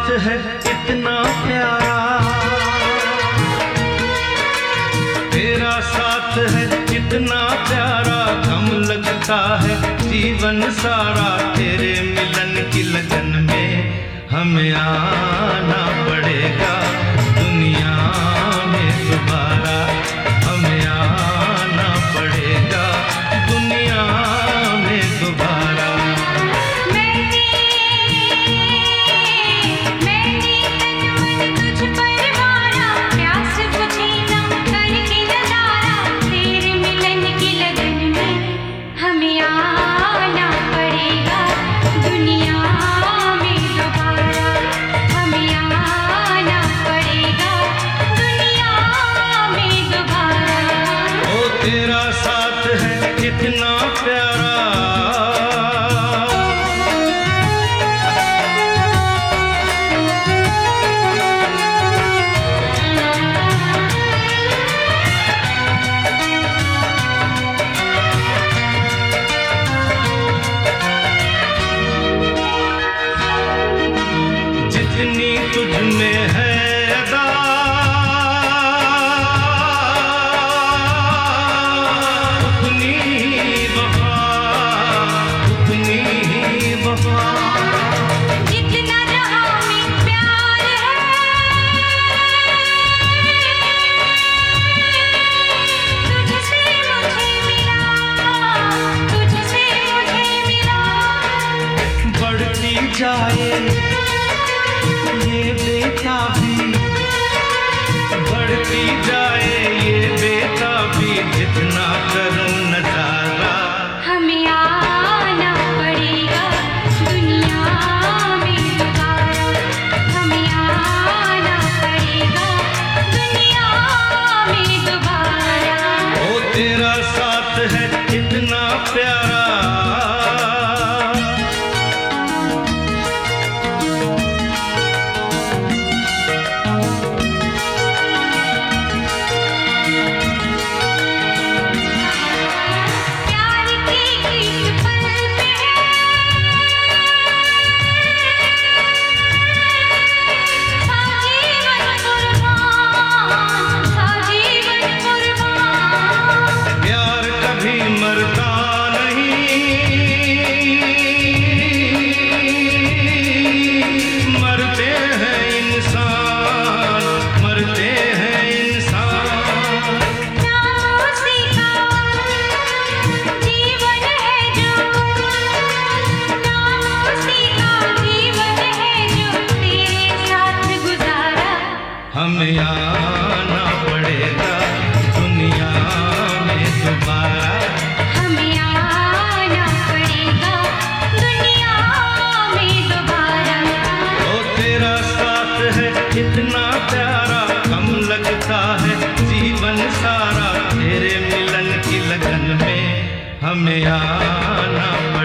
साथ है इतना प्यारा, तेरा साथ है इतना प्यारा, गम लगता है जीवन सारा। तेरे मिलन की लगन में हमें आना पड़ेगा दुनिया में दोबारा, हमें आना पड़ेगा दुनिया में दोबारा। मैंने तन मन तुझ पर मारा, प्यास बुझी ना करके नजारा। तेरे मिलन की लगन में हमें आना पड़ेगा दुनिया में दोबारा, हमें आना पड़ेगा दुनिया में दोबारा। ओ तेरा साथ है इतना प्यारा, जितनी तुझ में है अदा, उतनी वफा, उतनी ही वफा। जितना जहां में प्यार है, तुझसे मुझे मिला, तुझसे मुझे मिला। बढ़ती जाए ये बेताबी, बढ़ती जाए ये बेताबी, जितना करूं नजारा। हमें आना पड़ेगा दुनिया में दोबारा, हमें आना पड़ेगा दुनिया में दोबारा। ओ तेरा साथ है इतना प्यारा, प्यार की इस पल पे साजीवन कुर्बान, साजीवन कुर्बान। प्यार कभी मरता नहीं, मरते हैं इंसान, मरते हैं इंसान। नाम उसी का जीवन है जो, नाम उसी का जीवन है जो तेरे साथ गुजारा। हमें आना पड़ेगा दुनिया में दोबारा, हमें आना पड़ेगा दुनिया में दोबारा। ओ तेरा साथ है इतना प्यारा, कम लगता है जीवन सारा। तेरे मिलन की लगन में हमें आना